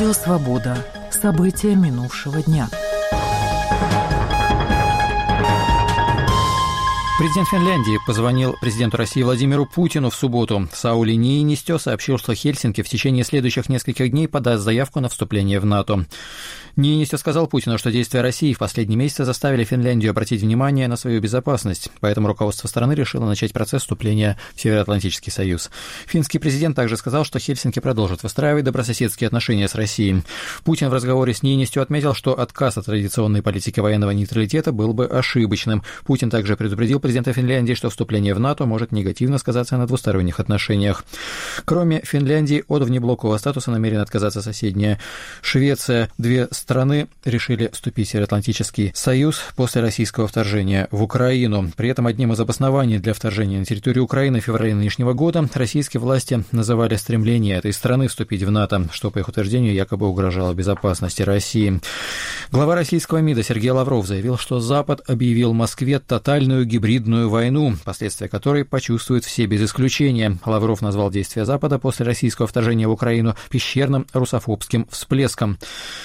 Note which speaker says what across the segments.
Speaker 1: Радио «Свобода». События минувшего дня.
Speaker 2: Президент Финляндии позвонил президенту России Владимиру Путину в субботу. Саули Ниинистё сообщил, что Хельсинки в течение следующих нескольких дней подаст заявку на вступление в НАТО. Ниинистё сказал Путину, что действия России в последние месяцы заставили Финляндию обратить внимание на свою безопасность, поэтому руководство страны решило начать процесс вступления в Североатлантический союз. Финский президент также сказал, что Хельсинки продолжат выстраивать добрососедские отношения с Россией. Путин в разговоре с Ниинистё отметил, что отказ от традиционной политики военного нейтралитета был бы ошибочным. Путин также предупредил президента Финляндии, что вступление в НАТО может негативно сказаться на двусторонних отношениях. Кроме Финляндии, от внеблокового статуса намерена отказаться соседняя Швеция. Две страны решили вступить в Североатлантический союз после российского вторжения в Украину. При этом одним из обоснований для вторжения на территорию Украины в феврале нынешнего года российские власти называли стремление этой страны вступить в НАТО, что, по их утверждению, якобы угрожало безопасности России. Глава российского МИДа Сергей Лавров заявил, что Запад объявил Москве тотальную гибридную войну, последствия которой почувствуют все без исключения. Лавров назвал действия Запада после российского вторжения в Украину пещерным русофобским всплеском.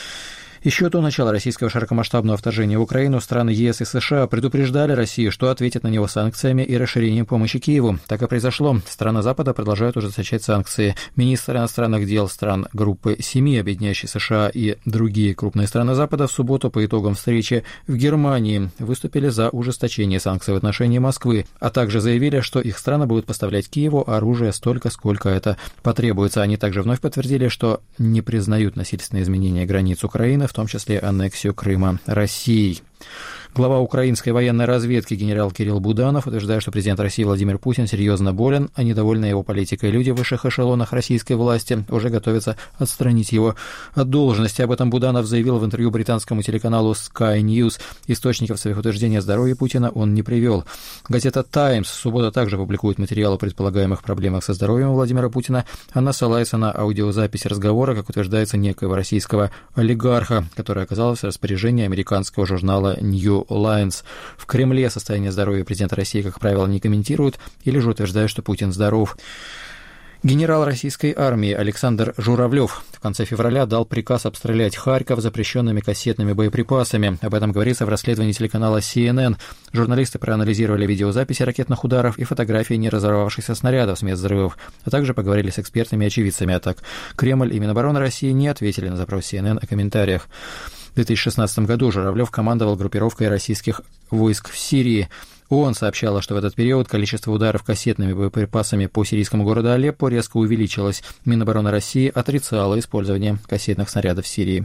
Speaker 2: Еще до начала российского широкомасштабного вторжения в Украину страны ЕС и США предупреждали Россию, что ответит на него санкциями и расширением помощи Киеву. Так и произошло. Страны Запада продолжают ужесточать санкции. Министр иностранных дел стран группы 7, объединяющей США и другие крупные страны Запада, в субботу по итогам встречи в Германии выступили за ужесточение санкций в отношении Москвы, а также заявили, что их страны будут поставлять Киеву оружие столько, сколько это потребуется. Они также вновь подтвердили, что не признают насильственные изменения границ Украины, в том числе аннексию Крыма Россией. Глава украинской военной разведки генерал Кирилл Буданов утверждает, что президент России Владимир Путин серьезно болен, а недовольные его политикой люди в высших эшелонах российской власти уже готовятся отстранить его от должности. Об этом Буданов заявил в интервью британскому телеканалу Sky News. Источников своих утверждений о здоровье Путина он не привел. Газета «Таймс» в субботу также публикует материалы о предполагаемых проблемах со здоровьем Владимира Путина. Она ссылается на аудиозапись разговора, как утверждается, некоего российского олигарха, который оказался в распоряжении американского журнала New Lines. В Кремле состояние здоровья президента России, как правило, не комментируют или же утверждают, что Путин здоров. Генерал российской армии Александр Журавлев в конце февраля дал приказ обстрелять Харьков запрещенными кассетными боеприпасами. Об этом говорится в расследовании телеканала CNN. Журналисты проанализировали видеозаписи ракетных ударов и фотографии не разорвавшихся снарядов с мест взрывов, а также поговорили с экспертами и очевидцами атак. Кремль и Минобороны России не ответили на запрос CNN о комментариях. В 2016 году Журавлев командовал группировкой российских войск в Сирии. ООН сообщала, что в этот период количество ударов кассетными боеприпасами по сирийскому городу Алеппо резко увеличилось. Минобороны России отрицала использование кассетных снарядов в Сирии.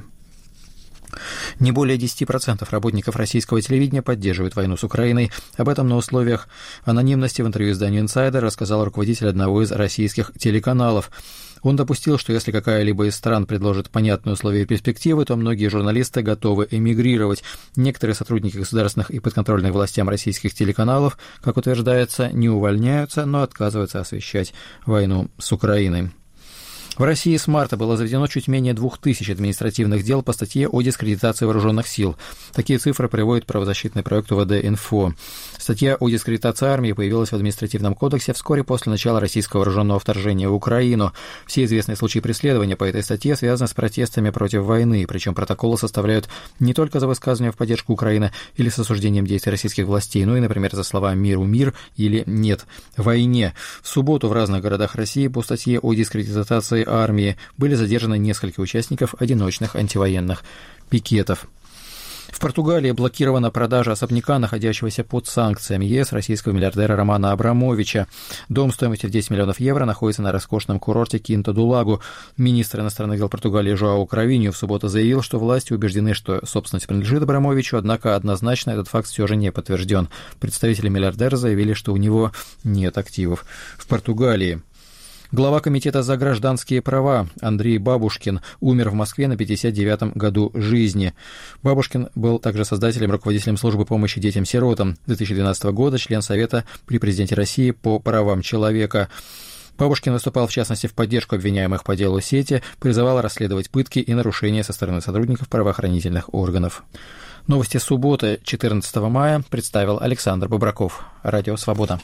Speaker 2: Не более 10% работников российского телевидения поддерживают войну с Украиной. Об этом на условиях анонимности в интервью изданию Insider рассказал руководитель одного из российских телеканалов. Он допустил, что если какая-либо из стран предложит понятные условия и перспективы, то многие журналисты готовы эмигрировать. Некоторые сотрудники государственных и подконтрольных властям российских телеканалов, как утверждается, не увольняются, но отказываются освещать войну с Украиной. В России с марта было заведено чуть менее 2000 административных дел по статье о дискредитации вооруженных сил. Такие цифры приводит правозащитный проект УВД-Инфо. Статья о дискредитации армии появилась в административном кодексе вскоре после начала российского вооруженного вторжения в Украину. Все известные случаи преследования по этой статье связаны с протестами против войны, причем протоколы составляют не только за высказывание в поддержку Украины или с осуждением действий российских властей, но и, например, за слова «миру мир» или «нет войне». В субботу в разных городах России по статье о дискредитации армии были задержаны несколько участников одиночных антивоенных пикетов. В Португалии блокирована продажа особняка, находящегося под санкциями ЕС, российского миллиардера Романа Абрамовича. Дом стоимостью в 10 миллионов евро находится на роскошном курорте Кинта-ду-Лагу. Министр иностранных дел Португалии Жоау Кравинью в субботу заявил, что власти убеждены, что собственность принадлежит Абрамовичу, однако однозначно этот факт все же не подтвержден. Представители миллиардера заявили, что у него нет активов в Португалии. Глава Комитета за гражданские права Андрей Бабушкин умер в Москве на 59-м году жизни. Бабушкин был также создателем и руководителем службы помощи детям-сиротам. С 2012 года член Совета при президенте России по правам человека. Бабушкин выступал, в частности, в поддержку обвиняемых по делу Сети, призывал расследовать пытки и нарушения со стороны сотрудников правоохранительных органов. Новости субботы, 14 мая, представил Александр Бобраков. Радио «Свобода».